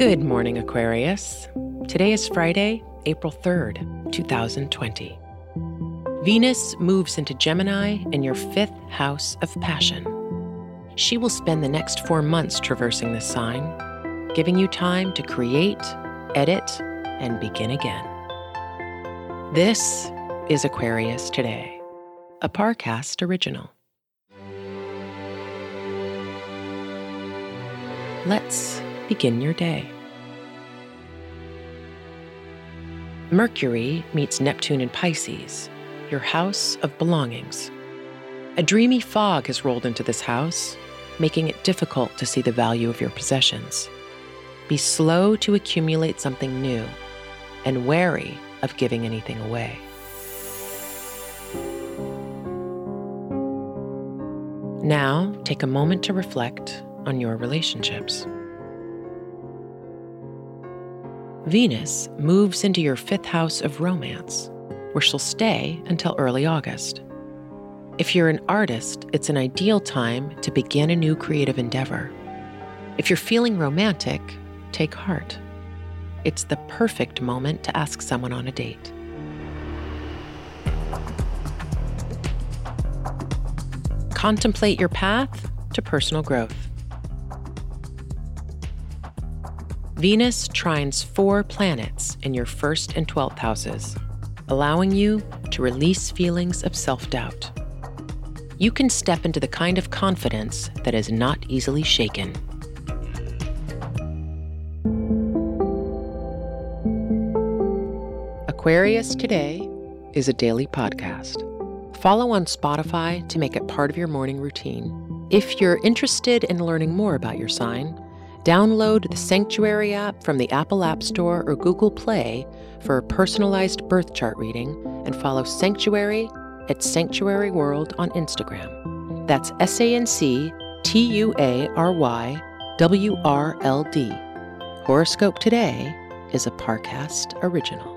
Good morning, Aquarius. Today is Friday, April 3rd, 2020. Venus moves into Gemini in your 5th house of passion. She will spend the next 4 months traversing this sign, giving you time to create, edit, and begin again. This is Aquarius Today, a Parcast original. Let's begin your day. Mercury meets Neptune in Pisces, your house of belongings. A dreamy fog has rolled into this house, making it difficult to see the value of your possessions. Be slow to accumulate something new and wary of giving anything away. Now, take a moment to reflect on your relationships. Venus moves into your 5th house of romance, where she'll stay until early August. If you're an artist, it's an ideal time to begin a new creative endeavor. If you're feeling romantic, take heart. It's the perfect moment to ask someone on a date. Contemplate your path to personal growth. Venus trines 4 planets in your 1st and 12th houses, allowing you to release feelings of self-doubt. You can step into the kind of confidence that is not easily shaken. Aquarius Today is a daily podcast. Follow on Spotify to make it part of your morning routine. If you're interested in learning more about your sign, download the Sanctuary app from the Apple App Store or Google Play for a personalized birth chart reading, and follow Sanctuary at Sanctuary World on Instagram. That's SanctuaryWRLD. Horoscope Today is a Parcast original.